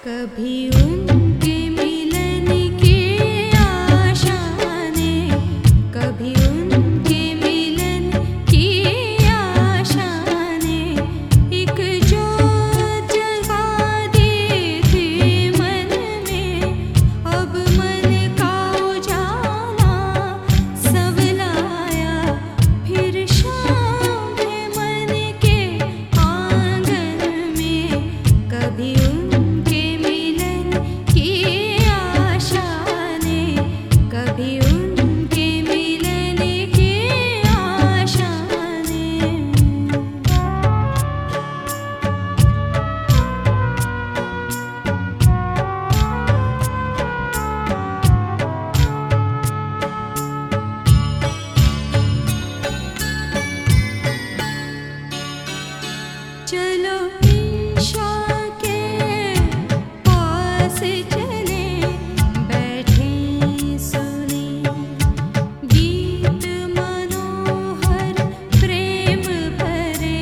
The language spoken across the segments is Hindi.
कभी उनके मिलन की आशा ने, कभी उनके मिलन की आशा ने एक जोत जगा दी थी मन में। अब मन का उजाला सवलाया, फिर शाम है मन के आंगन में। कभी उनके मिलन की आशा ने, कभी उनके मिलन की आशा ने। चलो इंशा के पास चले, बैठे सुने गीत मनोहर प्रेम भरे।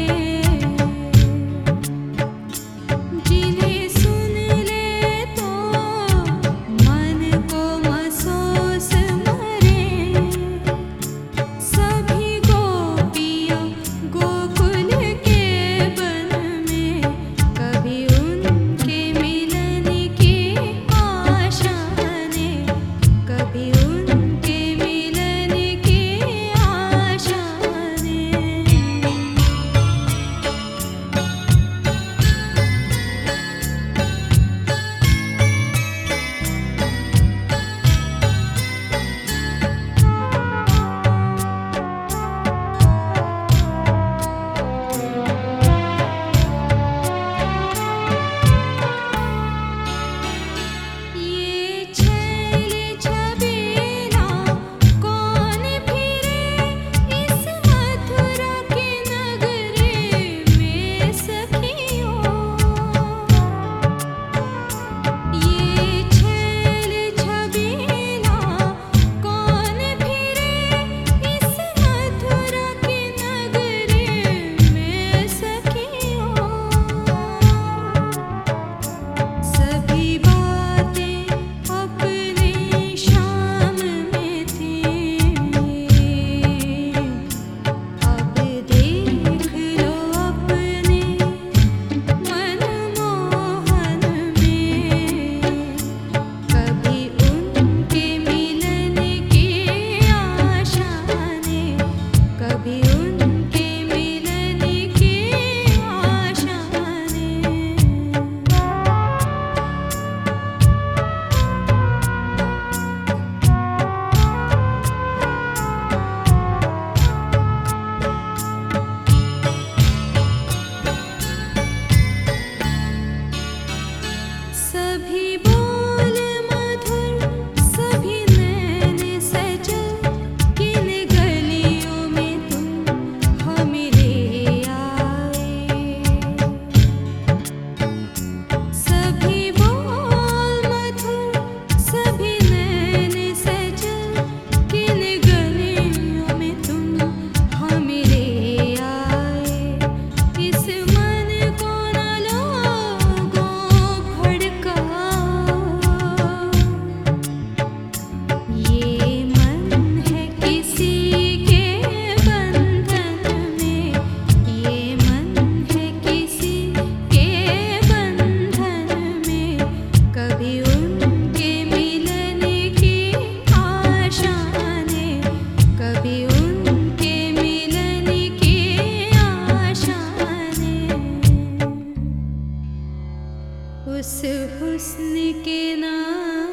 जिन्हें सुन ले तो मन को महसूस मरे। सभी गोपियाँ गोकुल के वन में, कभी उनके मिलन की आशा ने, कभी उनके मिलन की आशा ने। ये छैल छबीला कौन फिरे इस मथुरा के नगरी में सखियों। ये छैल छबीला कौन फिरे इस मथुरा के नगरी में सखियों। सभी बातें अपने शाम में थीं, अब देख लो अपने मनमोहन में। कभी उनके मिलन की आशा ने, कभी उनके मिलन की आशा ने। सभी बोल मधुर, सभी नैन सजल, किन गलियों में तुम हमरे आए। सभी बोल मधुर, सभी नैन सजल, किन गलियों में तुम हमरे आए। इस मन को न लोगों भड़काओ, ये मन है किसी के बंधन में, ये मन है किसी के बंधन में। कभी उनके मिलन की आशा ने, कभी उनके मिलन की आशा ने। उस हुस्न के नाम